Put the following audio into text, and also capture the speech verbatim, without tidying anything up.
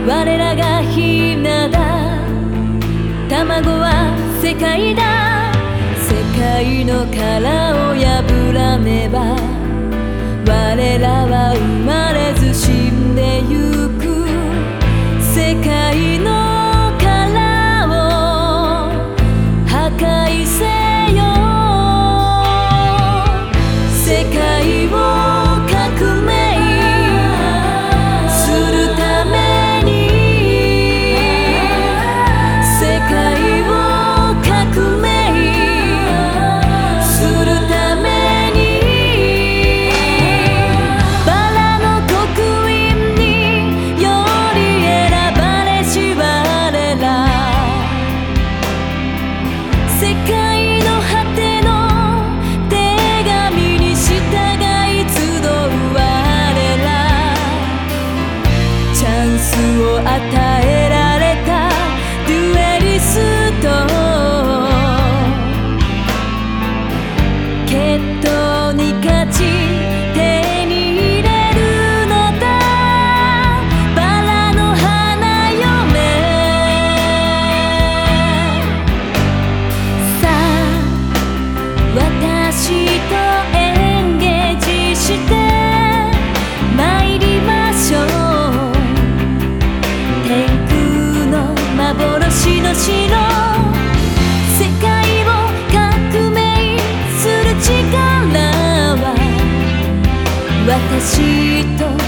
我らがひなだ、卵は世界だ。世界の殻を破らねば我らは生まれず死んでゆく。世界の殻を破壊せよ。世界を革命するために、世界を革命するために、バラの刻印により選ばれし我ら、世界の果ての手紙に従い集う我ら、チャンスを与えられたデュエリスト、決闘に勝ち手に入れるのだ。バラの花嫁さあ、私とエンゲージして参りましょう。天空の幻の城、世界を革命する力は私と